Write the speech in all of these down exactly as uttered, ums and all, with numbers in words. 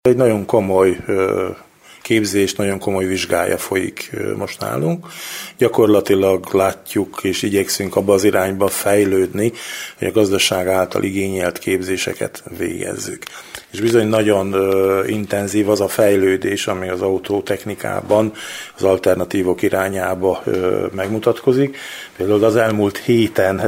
Egy nagyon komoly képzés, nagyon komoly vizsgája folyik most nálunk. Gyakorlatilag látjuk és igyekszünk abba az irányba fejlődni, hogy a gazdaság által igényelt képzéseket végezzük. És bizony nagyon intenzív az a fejlődés, ami az autótechnikában, az alternatívok irányába megmutatkozik. Például az elmúlt héten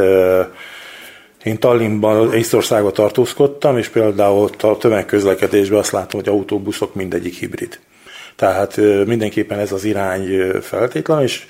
én Tallinnban, Észtországban tartózkodtam, és például a tömegközlekedésben azt látom, hogy autóbuszok mindegyik hibrid. Tehát mindenképpen ez az irány feltétlen, és,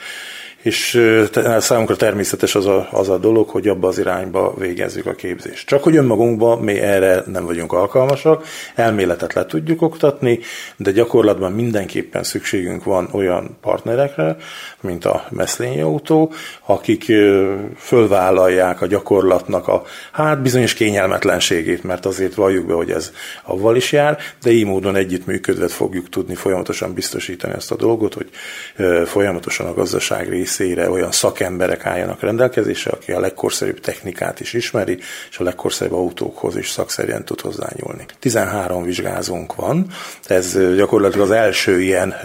és számunkra természetes az a, az a dolog, hogy abba az irányba végezzük a képzést. Csak hogy önmagunkban mi erre nem vagyunk alkalmasak, elméletet le tudjuk oktatni, de gyakorlatban mindenképpen szükségünk van olyan partnerekre, mint a Messlényi Autó, akik fölvállalják a gyakorlatnak a hát bizonyos kényelmetlenségét, mert azért valljuk be, hogy ez avval is jár, de így módon együttműködve fogjuk tudni folyamatosan biztosítani ezt a dolgot, hogy folyamatosan a gazdaság részére olyan szakemberek álljanak rendelkezésre, aki a legkorszerűbb technikát is ismeri, és a legkorszerűbb autókhoz is szakszerűen tud hozzányúlni. tizenhárom vizsgázónk van, ez gyakorlatilag az első ilyen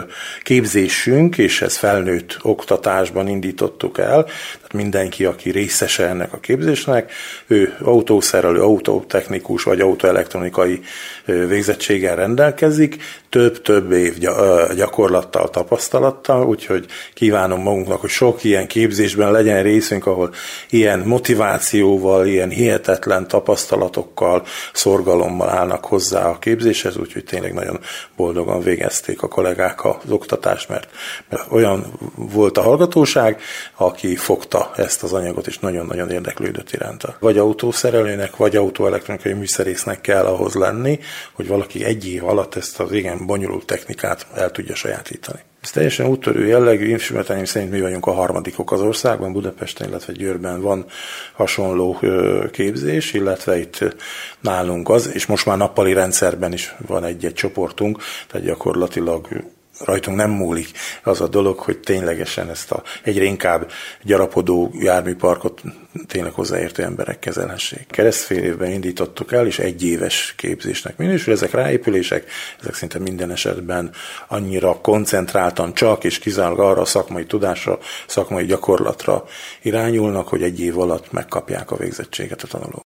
képzésünk, és ez felnőtt oktatásban indítottuk el, tehát mindenki, aki részese ennek a képzésnek, ő autószerelő, autótechnikus vagy autóelektronikai végzettséggel rendelkezik, több-több év gyakorlattal, tapasztalattal, úgyhogy kívánom magunknak, hogy sok ilyen képzésben legyen részünk, ahol ilyen motivációval, ilyen hihetetlen tapasztalatokkal, szorgalommal állnak hozzá a képzéshez, úgyhogy tényleg nagyon boldogan végezték a kollégák az oktatást, mert, mert olyan volt a hallgatóság, aki fogta ezt az anyagot, és nagyon-nagyon érdeklődött iránta. Vagy autószerelőnek, vagy autóelektronikai műszerésznek kell ahhoz lenni, hogy valaki egy év alatt ezt az igen bonyolult technikát el tudja sajátítani. Ez teljesen úttörő jellegű, ismereteim szerint mi vagyunk a harmadikok az országban, Budapesten, illetve Győrben van hasonló képzés, illetve itt nálunk az, és most már nappali rendszerben is van egy-egy csoportunk, tehát gyakorlatilag rajtunk nem múlik az a dolog, hogy ténylegesen ezt a egyre inkább gyarapodó járműparkot tényleg hozzáértő emberek kezelhessék. Keresztfél évben indítottuk el, és egy éves képzésnek minősül. Ezek ráépülések, ezek szinte minden esetben annyira koncentráltan csak és kizárólag arra a szakmai tudásra, szakmai gyakorlatra irányulnak, hogy egy év alatt megkapják a végzettséget a tanulók.